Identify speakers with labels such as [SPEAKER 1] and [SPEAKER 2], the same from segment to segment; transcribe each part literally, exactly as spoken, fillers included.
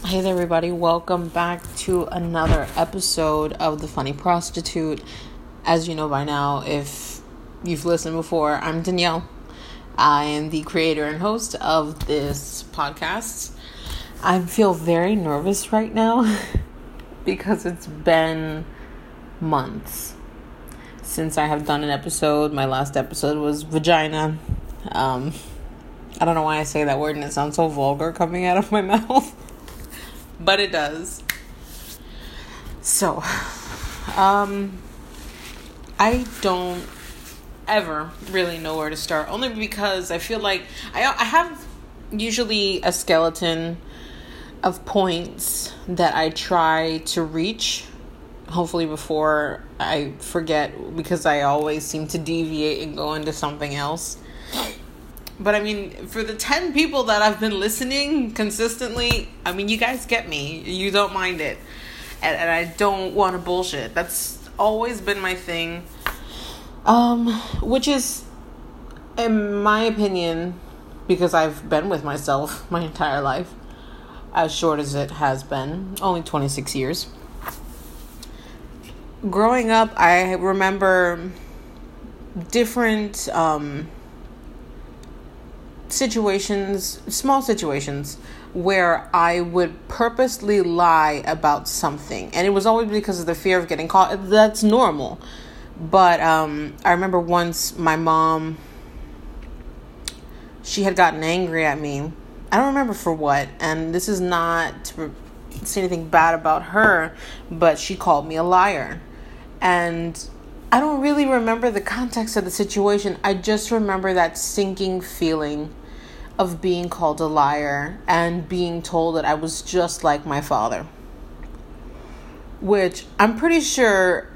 [SPEAKER 1] Hey there, everybody. Welcome back to another episode of The Funny Prostitute. As you know by now, if you've listened before, I'm Danielle. I am the creator and host of this podcast. I feel very nervous right now because it's been months since I have done an episode. My last episode was vagina. Um, I don't know why I say that word and it sounds so vulgar coming out of my mouth. But it does. So, um, I don't ever really know where to start. Only because I feel like I I have usually a skeleton of points that I try to reach. Hopefully before I forget, because I always seem to deviate and go into something else. But I mean, for the ten people that I've been listening consistently, I mean, you guys get me. You don't mind it. And, and I don't want to bullshit. That's always been my thing. Um, which is, in my opinion, because I've been with myself my entire life, as short as it has been, only twenty-six years. Growing up, I remember different, um... situations, small situations, where I would purposely lie about something, and it was always because of the fear of getting caught. That's normal. But um I remember once my mom, she had gotten angry at me. I don't remember for what, and this is not to say anything bad about her, but she called me a liar. And I don't really remember the context of the situation. I just remember that sinking feeling of being called a liar and being told that I was just like my father. Which I'm pretty sure,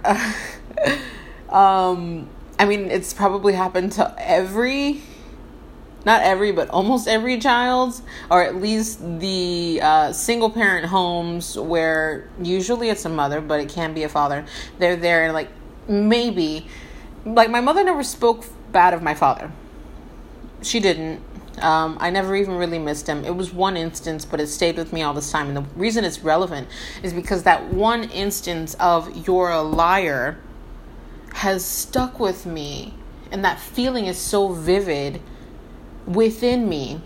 [SPEAKER 1] um, I mean, it's probably happened to every, not every, but almost every child, or at least the uh, single parent homes where usually it's a mother, but it can be a father. They're there and like, maybe, like my mother never spoke bad of my father. She didn't. Um, I never even really missed him. It was one instance, but it stayed with me all this time. And the reason it's relevant is because that one instance of "you're a liar" has stuck with me. And that feeling is so vivid within me.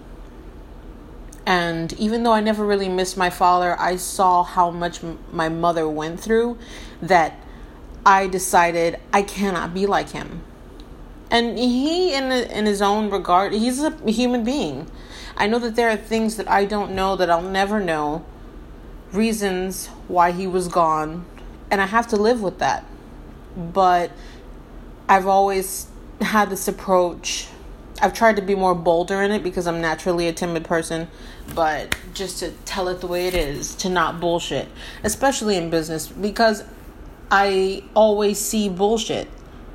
[SPEAKER 1] And even though I never really missed my father, I saw how much m- my mother went through, that I decided I cannot be like him. And he, in in his own regard, he's a human being. I know that there are things that I don't know, that I'll never know, reasons why he was gone, and I have to live with that. But I've always had this approach. I've tried to be more bolder in it because I'm naturally a timid person, but just to tell it the way it is, to not bullshit, especially in business, because I always see bullshit.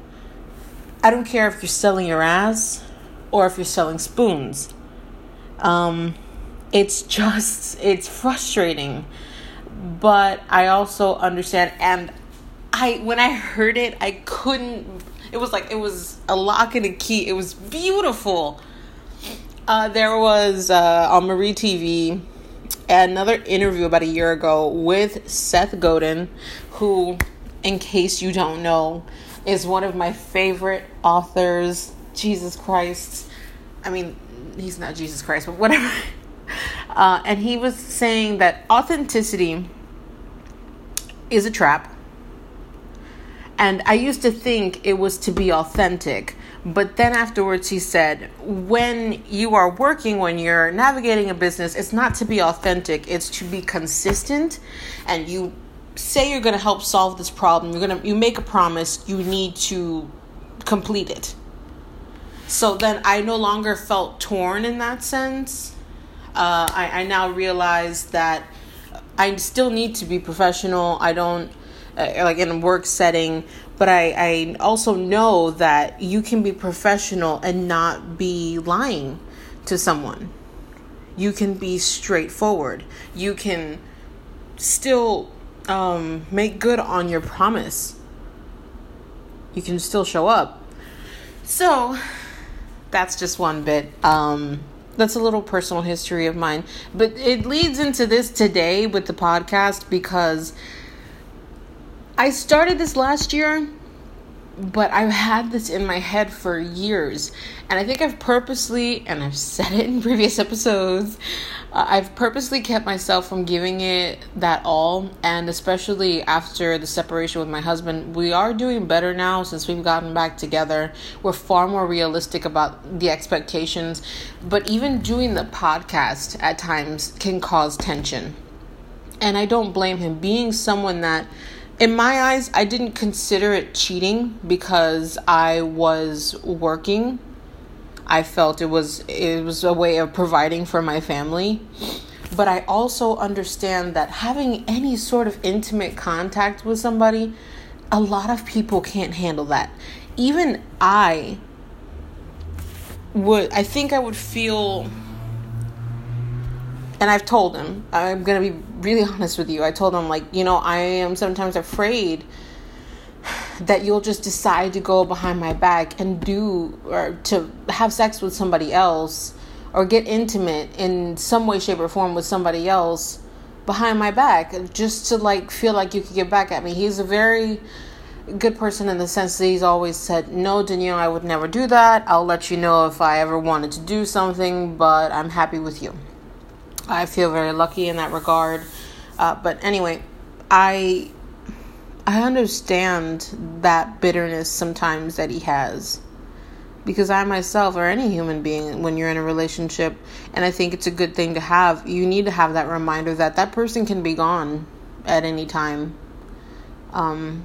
[SPEAKER 1] I don't care if you're selling your ass or if you're selling spoons. Um, it's just, it's frustrating. But I also understand. And I, when I heard it, I couldn't, it was like, it was a lock and a key. It was beautiful. Uh, there was uh, on Marie T V another interview about a year ago with Seth Godin, who, in case you don't know, is one of my favorite authors. Jesus Christ. I mean, he's not Jesus Christ, but whatever. Uh, and he was saying that authenticity is a trap. And I used to think it was to be authentic. But then afterwards he said, when you are working, when you're navigating a business, it's not to be authentic. It's to be consistent. And you say you're going to help solve this problem. You're going to, you make a promise, you need to complete it. So then I no longer felt torn in that sense. Uh, I, I now realize that I still need to be professional. I don't, uh, like in a work setting, but I, I also know that you can be professional and not be lying to someone. You can be straightforward. You can still Um, make good on your promise. You can still show up. So that's just one bit. Um, that's a little personal history of mine. But it leads into this today with the podcast because I started this last year, but I've had this in my head for years. And I think I've purposely, and I've said it in previous episodes, uh, I've purposely kept myself from giving it that all. And especially after the separation with my husband, we are doing better now since we've gotten back together. We're far more realistic about the expectations. But even doing the podcast at times can cause tension. And I don't blame him. Being someone that, in my eyes, I didn't consider it cheating because I was working. I felt it was it was a way of providing for my family. But I also understand that having any sort of intimate contact with somebody, a lot of people can't handle that. Even I would, I think I would feel, and I've told him, I'm going to be really honest with you. I told him, like, you know, I am sometimes afraid that you'll just decide to go behind my back and do, or to have sex with somebody else or get intimate in some way, shape, or form with somebody else behind my back just to, like, feel like you could get back at me. He's a very good person in the sense that he's always said, no, Danielle, I would never do that. I'll let you know if I ever wanted to do something, but I'm happy with you. I feel very lucky in that regard. Uh, but anyway, I I understand that bitterness sometimes that he has. Because I myself, or any human being, when you're in a relationship, and I think it's a good thing to have, you need to have that reminder that that person can be gone at any time. Um,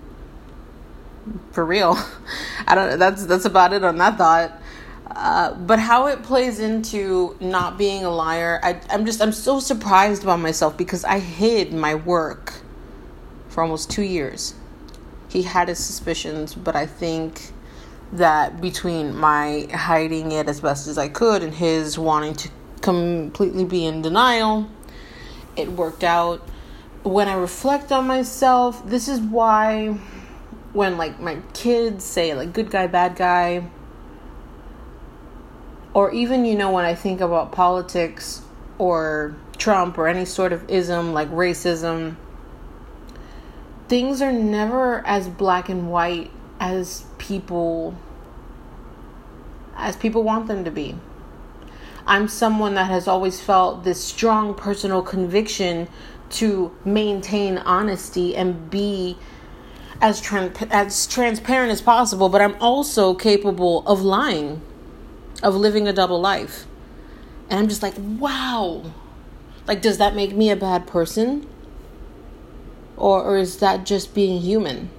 [SPEAKER 1] for real. I don't. That's that's about it on that thought. Uh, but how it plays into not being a liar, I, I'm just, I'm so surprised by myself because I hid my work for almost two years. He had his suspicions, but I think that between my hiding it as best as I could and his wanting to completely be in denial, it worked out. When I reflect on myself, this is why when, like, my kids say, like, good guy, bad guy, or even, you know, when I think about politics or Trump or any sort of ism like racism, things are never as black and white as people as people want them to be. I'm someone that has always felt this strong personal conviction to maintain honesty and be as trans- as transparent as possible, but I'm also capable of lying, of living a double life. And I'm just like, wow. Like, does that make me a bad person? Or, or is that just being human?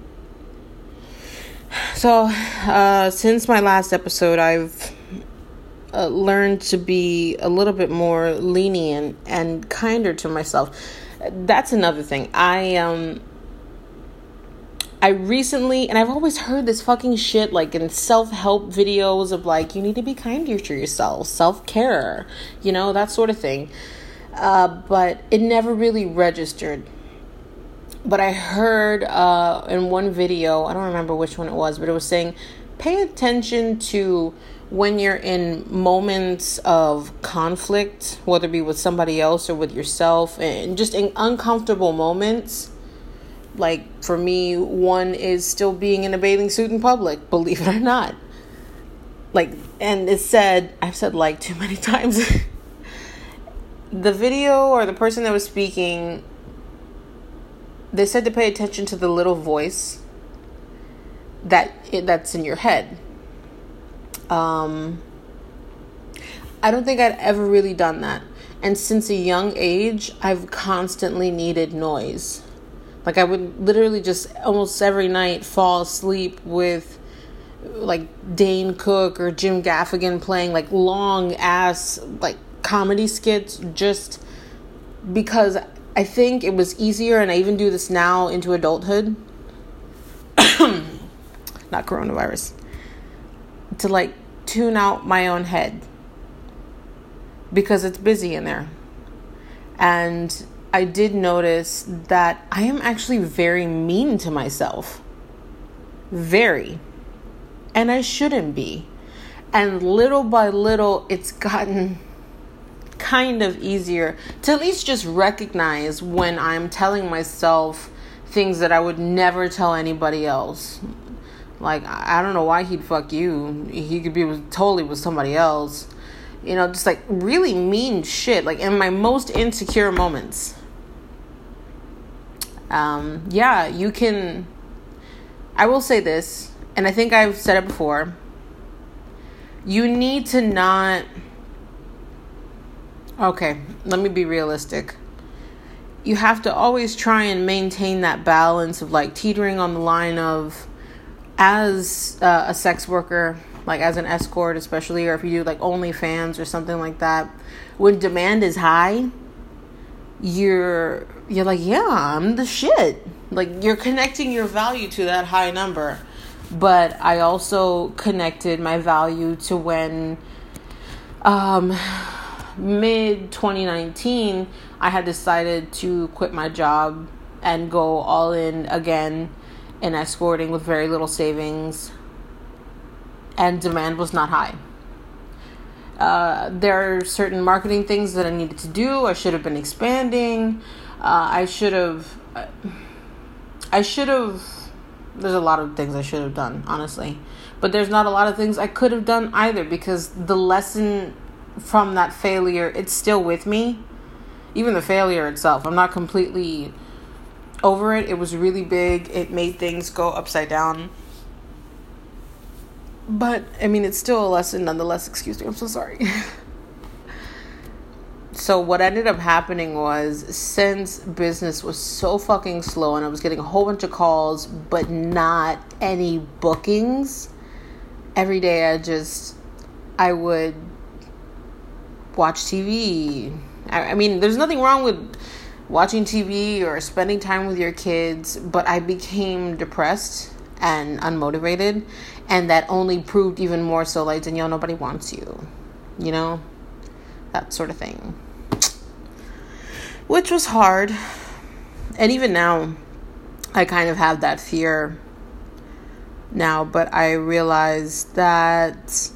[SPEAKER 1] So, uh, since my last episode, I've uh, learned to be a little bit more lenient and kinder to myself. That's another thing. I, um... I recently, and I've always heard this fucking shit, like, in self-help videos of, like, you need to be kinder to yourself, self-care, you know, that sort of thing. Uh, but it never really registered. But I heard uh, in one video, I don't remember which one it was, but it was saying, pay attention to when you're in moments of conflict, whether it be with somebody else or with yourself, and just in uncomfortable moments. Like, for me, one is still being in a bathing suit in public, believe it or not. Like, and it said, I've said like too many times. The video or the person that was speaking, they said to pay attention to the little voice that that's in your head. Um, I don't think I'd ever really done that. And since a young age, I've constantly needed noise. Like, I would literally just almost every night fall asleep with, like, Dane Cook or Jim Gaffigan playing, like, long-ass, like, comedy skits just because I think it was easier, and I even do this now into adulthood. Not coronavirus. To, like, tune out my own head because it's busy in there. And I did notice that I am actually very mean to myself. Very. And I shouldn't be. And little by little, it's gotten kind of easier to at least just recognize when I'm telling myself things that I would never tell anybody else. Like, I don't know why he'd fuck you. He could be with, totally with somebody else. You know, just like really mean shit. Like in my most insecure moments. Um, yeah, you can... I will say this, and I think I've said it before. You need to not... Okay, let me be realistic. You have to always try and maintain that balance of like teetering on the line of, as uh, a sex worker, like as an escort especially, or if you do like OnlyFans or something like that, when demand is high, you're you're like, yeah, I'm the shit. Like, you're connecting your value to that high number. But I also connected my value to when um mid twenty nineteen I had decided to quit my job and go all in again in escorting with very little savings, and demand was not high. Uh, there are certain marketing things that I needed to do. I should have been expanding. Uh, I should have, I should have, there's a lot of things I should have done, honestly. But there's not a lot of things I could have done either, because the lesson from that failure, it's still with me. Even the failure itself, I'm not completely over it. It was really big. It made things go upside down. But, I mean, it's still a lesson nonetheless. Excuse me, I'm so sorry. So what ended up happening was, since business was so fucking slow and I was getting a whole bunch of calls, but not any bookings, every day I just, I would watch T V. I, I mean, there's nothing wrong with watching T V or spending time with your kids, but I became depressed and unmotivated, and that only proved even more so, like, Danielle, nobody wants you, you know, that sort of thing, which was hard. And even now, I kind of have that fear now, but I realize that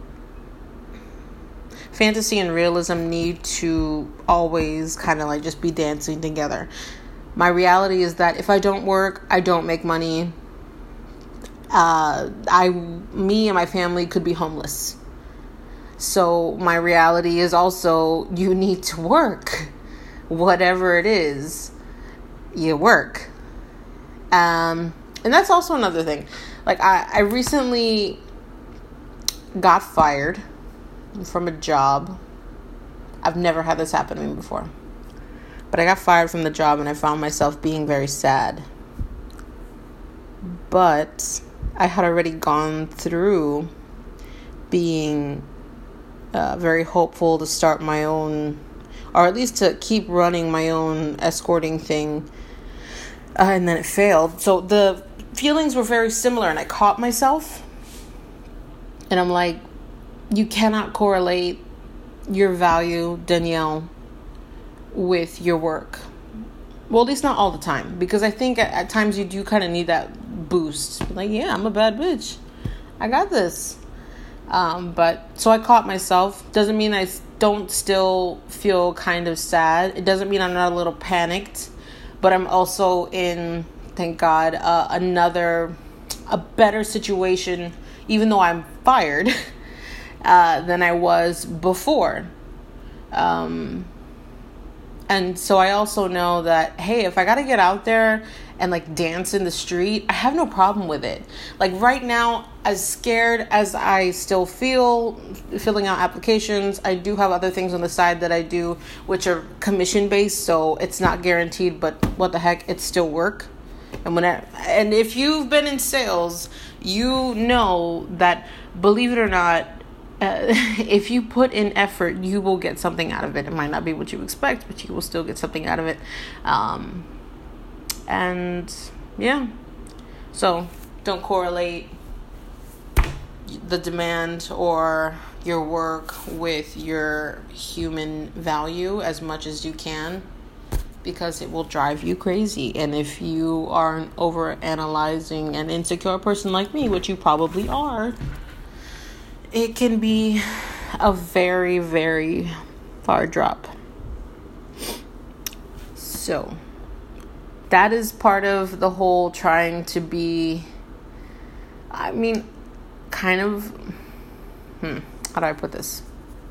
[SPEAKER 1] fantasy and realism need to always kind of like just be dancing together. My reality is that if I don't work, I don't make money. Uh, I, me and my family could be homeless. So my reality is also, you need to work. Whatever it is, you work. Um, and that's also another thing. Like, I, I recently got fired from a job. I've never had this happen to me before. But I got fired from the job and I found myself being very sad. But I had already gone through being uh, very hopeful to start my own, or at least to keep running my own escorting thing. Uh, and then it failed. So the feelings were very similar, and I caught myself. And I'm like, you cannot correlate your value, Danielle, with your work. Well, at least not all the time. Because I think at, at times you do kind of need that boost. Like, yeah, I'm a bad bitch. I got this. Um, but, so I caught myself. Doesn't mean I don't still feel kind of sad. It doesn't mean I'm not a little panicked. But I'm also in, thank God, uh, another, a better situation, even though I'm fired, uh, than I was before. Um, and so I also know that, hey, if I got to get out there and like dance in the street, I have no problem with it. Like right now, as scared as I still feel filling out applications, I do have other things on the side that I do, which are commission based. So it's not guaranteed, but what the heck, it's still work. And when I, and if you've been in sales, you know that, believe it or not, uh, if you put in effort, you will get something out of it. It might not be what you expect, but you will still get something out of it. Um, and yeah, so don't correlate the demand or your work with your human value as much as you can, because it will drive you crazy. And if you are an over analyzing and insecure person like me, which you probably are, it can be a very, very far drop. So that is part of the whole trying to be, I mean, kind of, hmm, how do I put this?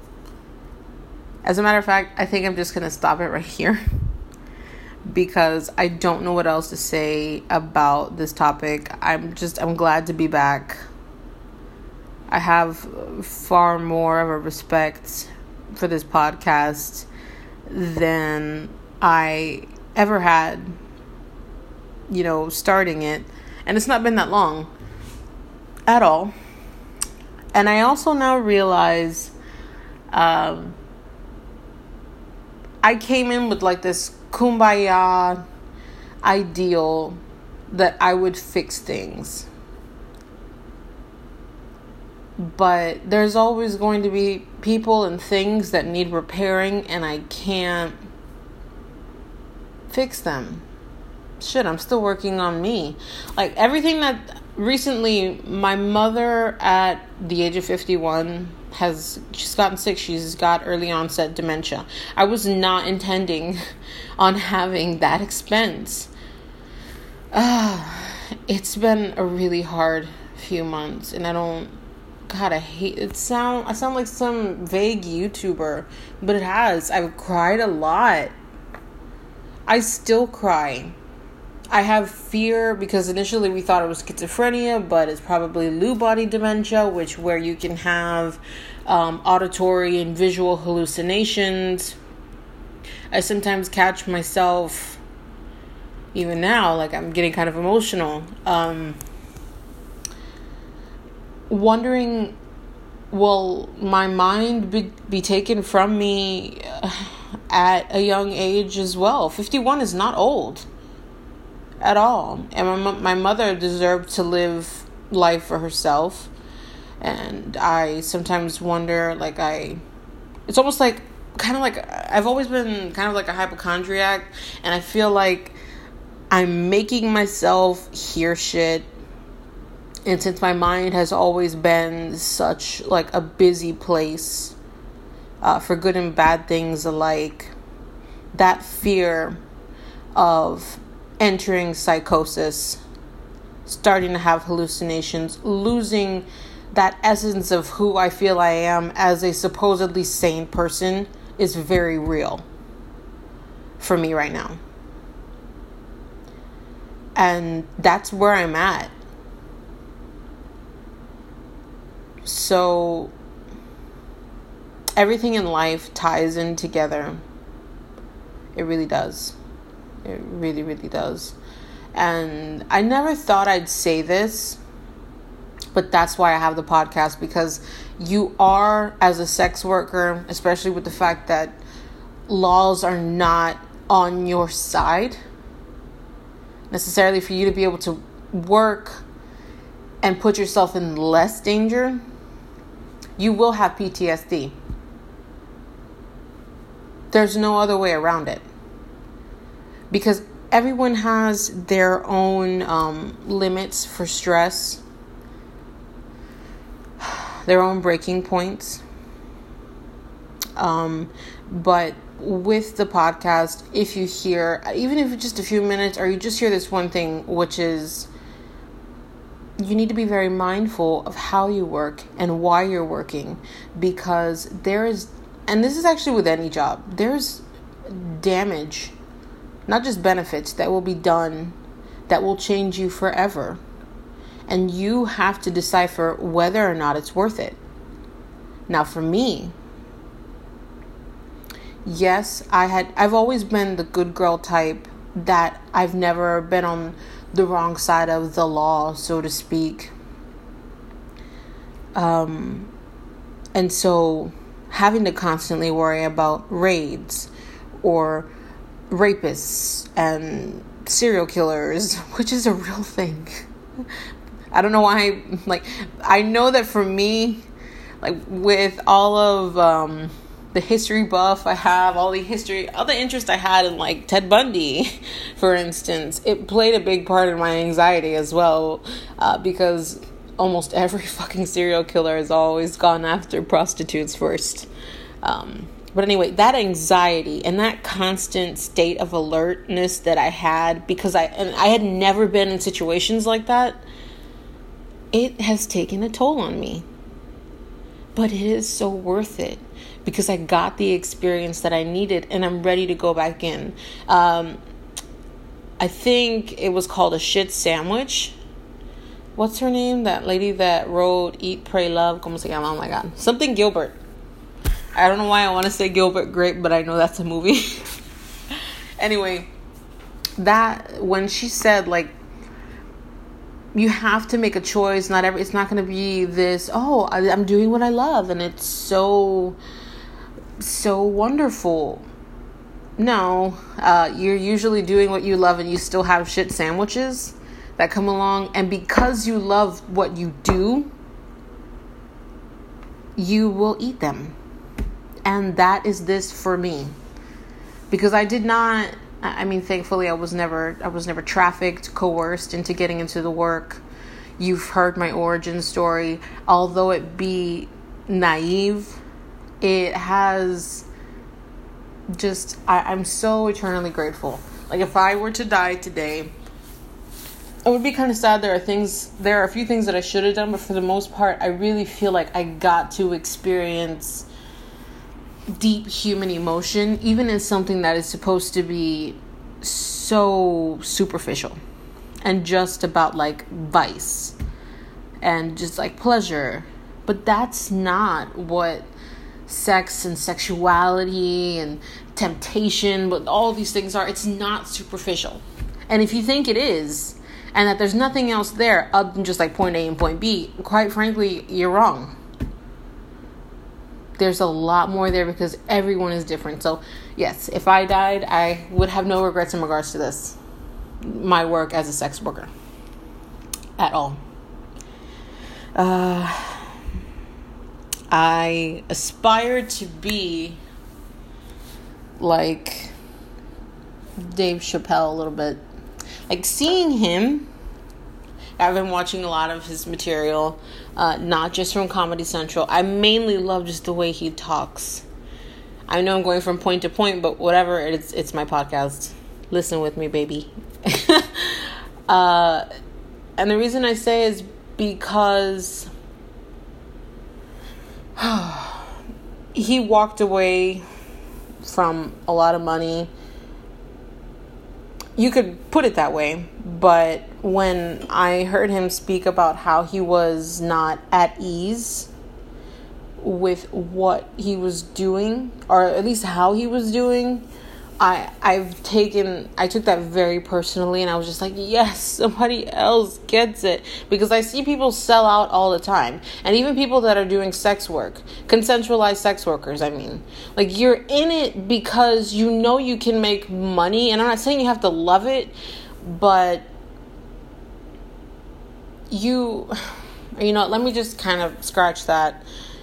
[SPEAKER 1] As a matter of fact, I think I'm just going to stop it right here because I don't know what else to say about this topic. I'm just, I'm glad to be back. I have far more of a respect for this podcast than I ever had, you know, starting it. And it's not been that long at all. And I also now realize um, I came in with like this kumbaya ideal that I would fix things. But there's always going to be people and things that need repairing, and I can't fix them. Shit, I'm still working on me. Like everything that recently, my mother at the age of fifty-one has, she's gotten sick. She's got early onset dementia. I was not intending on having that expense. Uh, it's been a really hard few months, and I don't, God, I hate it. Sound I sound like some vague YouTuber, but it has. I've cried a lot. I still cry. I have fear because initially we thought it was schizophrenia, but it's probably Lewy body dementia, which where you can have um, auditory and visual hallucinations. I sometimes catch myself, even now, like I'm getting kind of emotional, um, wondering, will my mind be, be taken from me at a young age as well? fifty-one is not old at all. And my, my mother deserved to live life for herself. And I sometimes wonder, like I, it's almost like, kind of like, I've always been kind of like a hypochondriac. And I feel like I'm making myself hear shit. And since my mind has always been such like a busy place, uh, for good and bad things alike, that fear of entering psychosis, starting to have hallucinations, losing that essence of who I feel I am as a supposedly sane person is very real for me right now. And that's where I'm at. So everything in life ties in together. It really does. It really, really does. And I never thought I'd say this, but that's why I have the podcast, because you are, as a sex worker, especially with the fact that laws are not on your side necessarily for you to be able to work and put yourself in less danger, you will have P T S D. There's no other way around it. Because everyone has their own um, limits for stress, their own breaking points. Um, but with the podcast, if you hear, even if it's just a few minutes, or you just hear this one thing, which is, you need to be very mindful of how you work and why you're working, because there is, and this is actually with any job, there's damage, not just benefits, that will be done that will change you forever. And you have to decipher whether or not it's worth it. Now, for me, yes, I had, I've always been the good girl type, that I've never been on the wrong side of the law, so to speak. Um, and so having to constantly worry about raids or rapists and serial killers, which is a real thing. I don't know why, like, I know that for me, like, with all of um, the history buff I have, all the history, all the interest I had in, like, Ted Bundy, for instance, it played a big part in my anxiety as well, uh, because almost every fucking serial killer has always gone after prostitutes first. Um, but anyway, that anxiety and that constant state of alertness that I had, because I and I had never been in situations like that, it has taken a toll on me. But it is so worth it, because I got the experience that I needed, and I'm ready to go back in. Um, I think it was called A Shit Sandwich. What's her name? That lady that wrote Eat, Pray, Love. ¿Cómo se llama? Oh my God. Something Gilbert. I don't know why I want to say Gilbert Grape, but I know that's a movie. Anyway, that, when she said, like, you have to make a choice. Not every, it's not going to be this, oh, I, I'm doing what I love, and it's so, so wonderful. No, uh, you're usually doing what you love, and you still have shit sandwiches that come along. And because you love what you do, you will eat them. And that is this for me. Because I did not, I mean, thankfully I was never, I was never trafficked, coerced into getting into the work. You've heard my origin story. Although it be naive, it has just, I, I'm so eternally grateful. Like, if I were to die today, it would be kind of sad. There are things, there are a few things that I should have done, but for the most part, I really feel like I got to experience deep human emotion, even in something that is supposed to be so superficial and just about like vice and just like pleasure. But that's not what sex and sexuality and temptation, but all these things are. It's not superficial. And if you think it is, and that there's nothing else there other than just like point A and point B, quite frankly, you're wrong. There's a lot more there, because everyone is different. So yes, if I died, I would have no regrets in regards to this, my work as a sex worker, at all. Uh, I aspire to be like Dave Chappelle a little bit. Like, seeing him, I've been watching a lot of his material, uh, not just from Comedy Central. I mainly love just the way he talks. I know I'm going from point to point, but whatever, it's it's my podcast. Listen with me, baby. uh, and the reason I say is because he walked away from a lot of money. You could put it that way, but when I heard him speak about how he was not at ease with what he was doing, or at least how he was doing, I, I've taken, I took that very personally, and I was just like, yes, somebody else gets it. Because I see people sell out all the time. And even people that are doing sex work, consensualized sex workers, I mean. Like, you're in it because you know you can make money. And I'm not saying you have to love it, but you, you know, let me just kind of scratch that,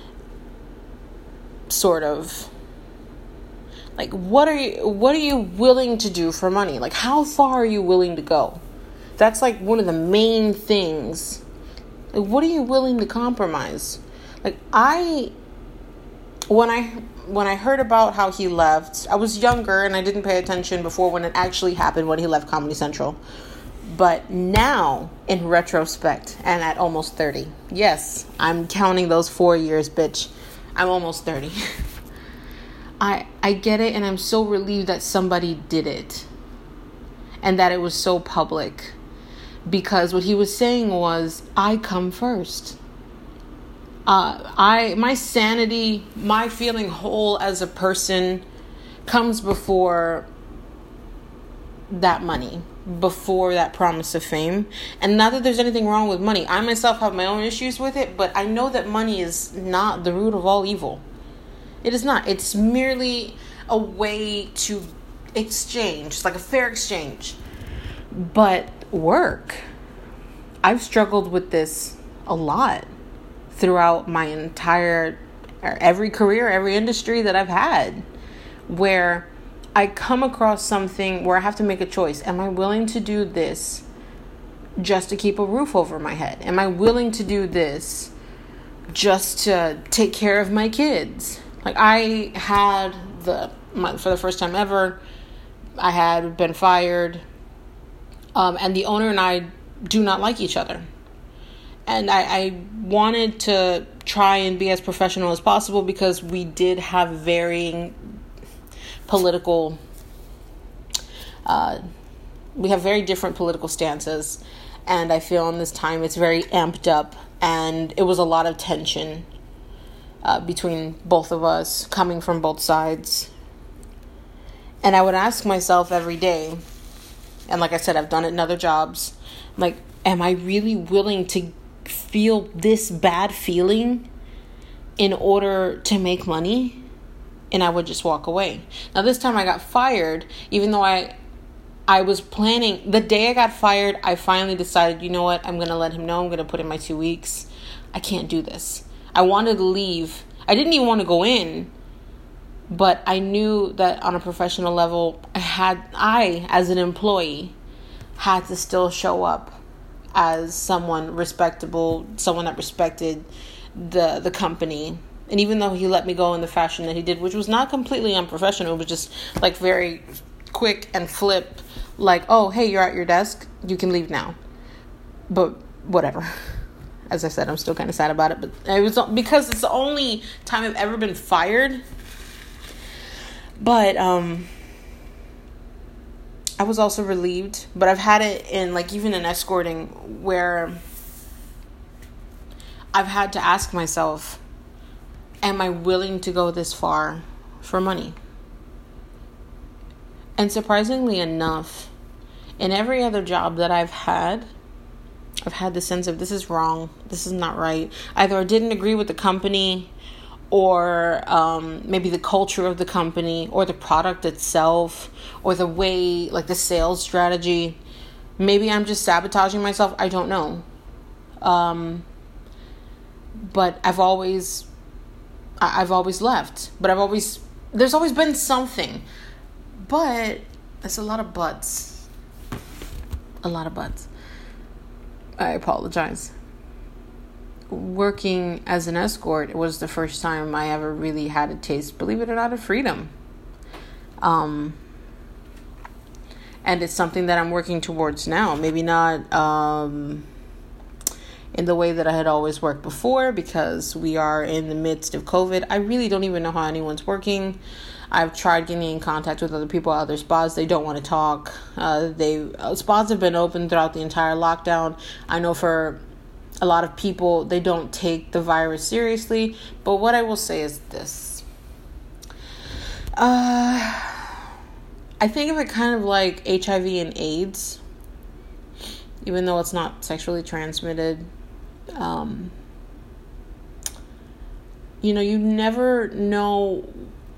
[SPEAKER 1] sort of. Like, what are you, what are you willing to do for money? Like, how far are you willing to go? That's like one of the main things. Like, what are you willing to compromise? Like, I, when I, when I heard about how he left, I was younger and I didn't pay attention before when it actually happened, when he left Comedy Central. But now, in retrospect, and at almost thirty, yes, I'm counting those four years, bitch. I'm almost thirty. I I get it, and I'm so relieved that somebody did it and that it was so public, because what he was saying was, I come first. Uh, I my sanity, my feeling whole as a person comes before that money, before that promise of fame. And not that there's anything wrong with money. I myself have my own issues with it, but I know that money is not the root of all evil. It is not. It's merely a way to exchange. It's like a fair exchange. But work, I've struggled with this a lot throughout my entire, every career, every industry that I've had, where I come across something where I have to make a choice. Am I willing to do this just to keep a roof over my head? Am I willing to do this just to take care of my kids? Like, I had the, my, for the first time ever, I had been fired, um, and the owner and I do not like each other. And I, I wanted to try and be as professional as possible because we did have varying political, uh, we have very different political stances. And I feel in this time it's very amped up, and it was a lot of tension uh, between both of us, coming from both sides. And I would ask myself every day, and like I said, I've done it in other jobs, like, am I really willing to feel this bad feeling in order to make money? And I would just walk away. Now, this time I got fired, even though I I was planning, the day I got fired, I finally decided, you know what, I'm going to let him know, I'm going to put in my two weeks. I can't do this. I wanted to leave. I didn't even want to go in, but I knew that on a professional level, I had, I, as an employee, had to still show up as someone respectable, someone that respected the the company. And even though he let me go in the fashion that he did, which was not completely unprofessional, it was just like very quick and flip, like, oh, hey, you're at your desk, you can leave now. But whatever. As I said, I'm still kind of sad about it, but it was because it's the only time I've ever been fired. But um I was also relieved, but I've had it in, like, even in escorting, where I've had to ask myself, am I willing to go this far for money? And surprisingly enough, in every other job that I've had, I've had the sense of, this is wrong, this is not right. Either I didn't agree with the company, or um, maybe the culture of the company, or the product itself, or the way, like the sales strategy. Maybe I'm just sabotaging myself. I don't know. Um, but I've always, I've always left. But I've always, there's always been something. But there's a lot of buts. A lot of buts. I apologize. Working as an escort was the first time I ever really had a taste, believe it or not, of freedom. Um, and it's something that I'm working towards now. Maybe not um, in the way that I had always worked before, because we are in the midst of COVID. I really don't even know how anyone's working. I've tried getting in contact with other people at other spas. They don't want to talk. Uh, they uh, spas have been open throughout the entire lockdown. I know for a lot of people, they don't take the virus seriously. But what I will say is this. Uh, I think of it kind of like H I V and AIDS. Even though it's not sexually transmitted. Um, you know, you never know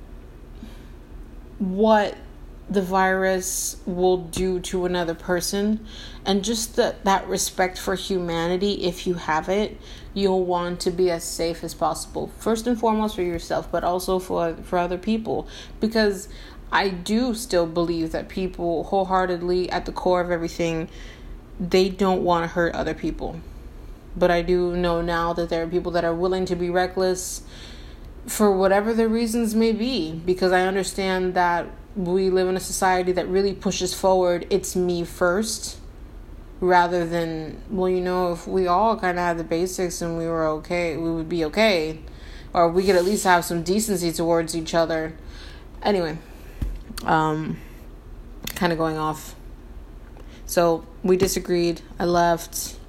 [SPEAKER 1] what the virus will do to another person, and just the, that respect for humanity, if you have it, you'll want to be as safe as possible, first and foremost for yourself, but also for for other people, because I do still believe that people wholeheartedly, at the core of everything, they don't want to hurt other people. But I do know now that there are people that are willing to be reckless for whatever their reasons may be, because I understand that we live in a society that really pushes forward, it's me first, rather than, well, you know, if we all kind of had the basics and we were okay, we would be okay, or we could at least have some decency towards each other. Anyway, um, kind of going off. So we disagreed. I left.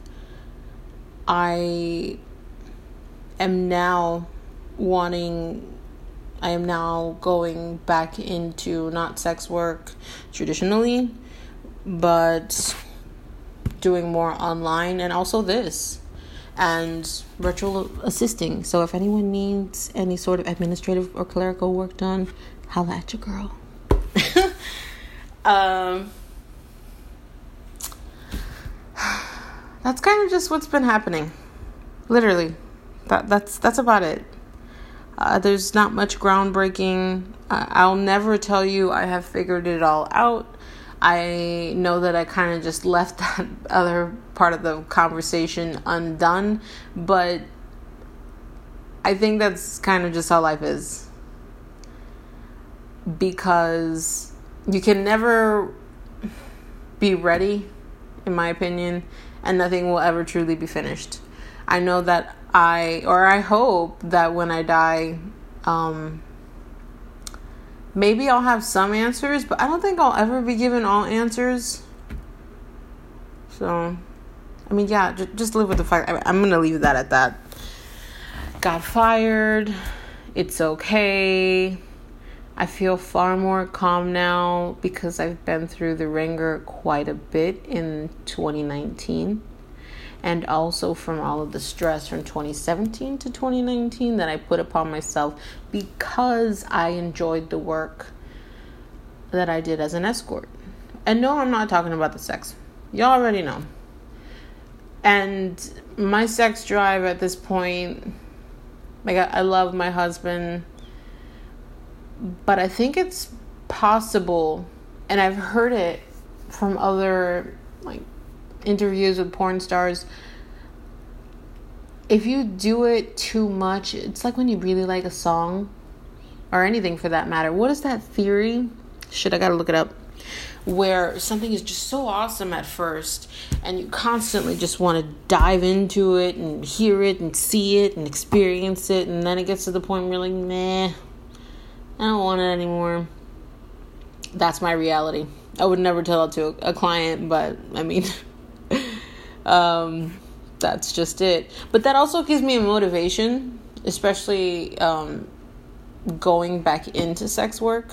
[SPEAKER 1] I am now wanting, I am now going back into not sex work traditionally, but doing more online, and also this and virtual assisting. So if anyone needs any sort of administrative or clerical work done, holla at your girl. um that's kind of just what's been happening. Literally, that that's that's about it. Uh, there's not much groundbreaking. Uh, I'll never tell you I have figured it all out. I know that I kind of just left that other part of the conversation undone, but I think that's kind of just how life is. Because you can never be ready, in my opinion, and nothing will ever truly be finished. I know that I, or I hope that when I die, um, maybe I'll have some answers, but I don't think I'll ever be given all answers. So, I mean, yeah, just, just live with the fact. I'm going to leave that at that. Got fired. It's okay. I feel far more calm now because I've been through the ringer quite a bit in twenty nineteen. And also from all of the stress from twenty seventeen to twenty nineteen that I put upon myself because I enjoyed the work that I did as an escort. And no, I'm not talking about the sex. Y'all already know. And my sex drive at this point, like I, I love my husband, but I think it's possible, and I've heard it from other like interviews with porn stars, if you do it too much, it's like when you really like a song or anything for that matter. What is that theory? Shit, I gotta look it up. Where something is just so awesome at first and you constantly just want to dive into it and hear it and see it and experience it, and then it gets to the point where you're like, nah, I don't want it anymore. That's my reality. I would never tell it to a, a client, but I mean, um, that's just it. But that also gives me a motivation, especially um, going back into sex work,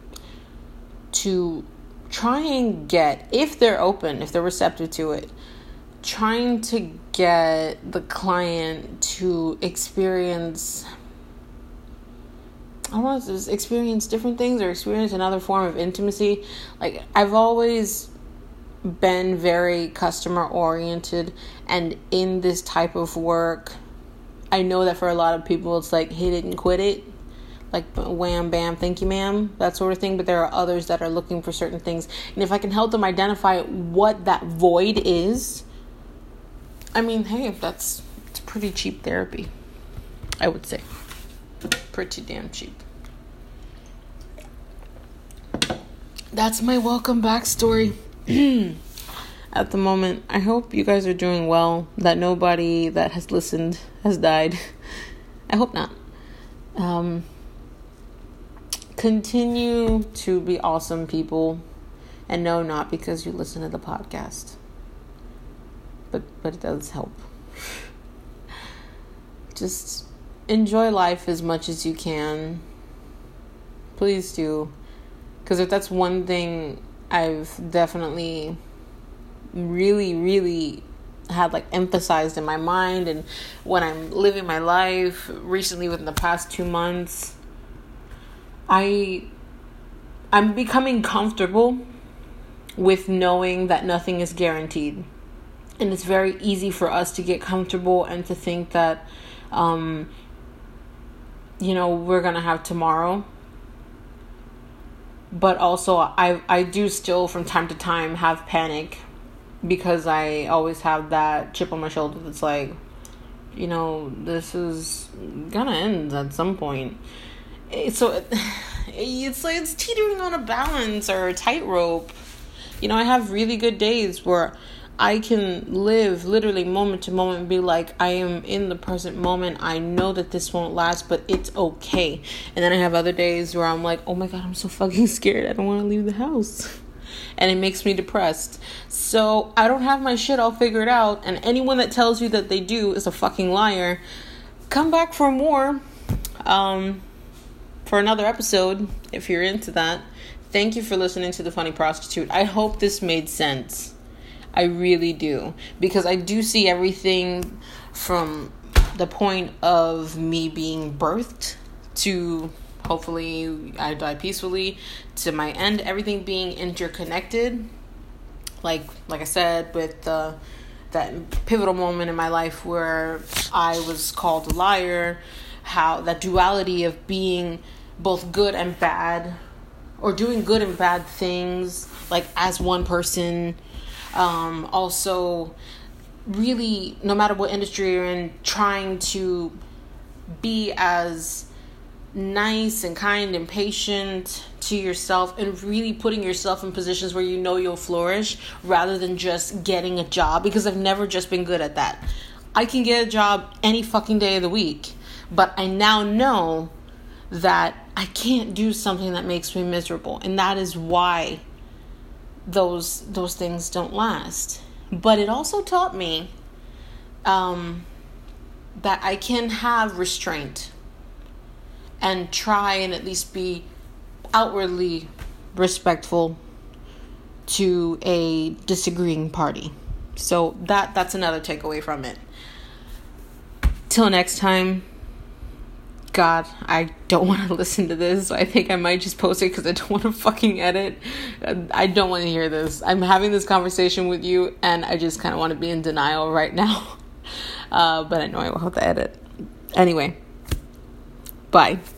[SPEAKER 1] to try and get, if they're open, if they're receptive to it, trying to get the client to experience, I don't want to experience different things or experience another form of intimacy. Like, I've always been very customer oriented, and in this type of work, I know that for a lot of people, it's like hit it and quit it. Like wham, bam, thank you, ma'am, that sort of thing. But there are others that are looking for certain things. And if I can help them identify what that void is, I mean, hey, that's it's pretty cheap therapy, I would say. Pretty damn cheap. That's my welcome back story. At the moment, I hope you guys are doing well, that nobody that has listened has died. I hope not. Um... Continue to be awesome people, and no, not because you listen to the podcast, but but it does help. Just enjoy life as much as you can. Please do, because if that's one thing I've definitely really, really had like emphasized in my mind, and when I'm living my life recently within the past two months. I, I'm becoming comfortable with knowing that nothing is guaranteed. And it's very easy for us to get comfortable and to think that, um, you know, we're going to have tomorrow. But also, I, I do still from time to time have panic, because I always have that chip on my shoulder that's like, you know, this is going to end at some point. So it's like it's teetering on a balance or a tightrope. You know, I have really good days where I can live literally moment to moment and be like, I am in the present moment. I know that this won't last, but it's okay. And then I have other days where I'm like, oh my God, I'm so fucking scared. I don't want to leave the house. And it makes me depressed. So I don't have my shit all figured out. And anyone that tells you that they do is a fucking liar. Come back for more. Um... For another episode, if you're into that. Thank you for listening to The Funny Prostitute. I hope this made sense. I really do. Because I do see everything from the point of me being birthed to hopefully I die peacefully to my end. Everything being interconnected. Like like I said, with uh, that pivotal moment in my life where I was called a liar. How that duality of being both good and bad or doing good and bad things, like as one person. Um, also, really, no matter what industry you're in, trying to be as nice and kind and patient to yourself, and really putting yourself in positions where you know you'll flourish, rather than just getting a job, because I've never just been good at that. I can get a job any fucking day of the week, but I now know that I can't do something that makes me miserable, and that is why those those things don't last. But it also taught me um, that I can have restraint and try and at least be outwardly respectful to a disagreeing party. So that that's another takeaway from it. Till next time. God, I don't want to listen to this. I think I might just post it because I don't want to fucking edit. I don't want to hear this. I'm having this conversation with you, and I just kind of want to be in denial right now. Uh, but I know I will have to edit. Anyway, bye.